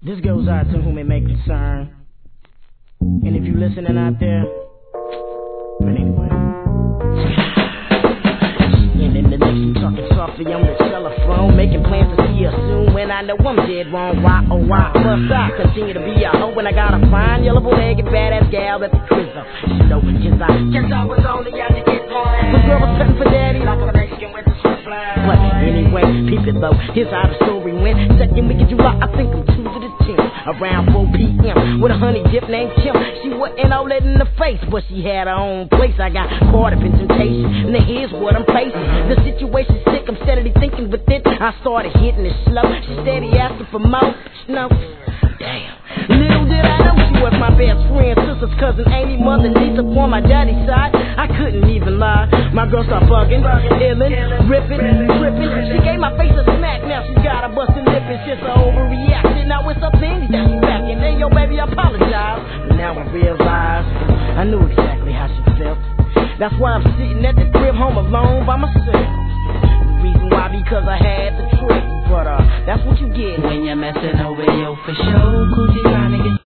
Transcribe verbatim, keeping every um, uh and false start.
This goes out to whom it may concern. And if you listening out there, but anyway. And in the next you talking softly on the telephone, making plans to see her soon when I know I'm dead wrong. Why, oh why must I continue to be a hoe when I got a fine yellow legged badass gal at the prison? You know, cause I, cause I was only out to get one. The girl was cutting for daddy like a Mexican with the slip line. But anyway, peep it though, here's how the story went. Second week of July, I think I'm two to the ten. Around four p m with a honey dip named Kim. She wasn't all that in the face, but she had her own place. I got caught up in temptation, now here's what I'm facing. The situation's sick, I'm steadily thinking with it. I started hitting it slow, she steady asking for more. No, damn. Little did I know she was my best friend, sister's cousin, Amy, mother, Lisa, on my daddy's side. I couldn't even lie. My girl started bugging, illin', ripping, tripping. She gave my face a smack, now she got a busted lip. It's just an overreaction. Now it's up things that she back and hey yo baby, I apologize. But now I realize I knew exactly how she felt. That's why I'm sitting at the crib home alone by myself. The reason why, because I had the trick. But uh, that's what you get when you're messing over yo for sure. Coochie trying to get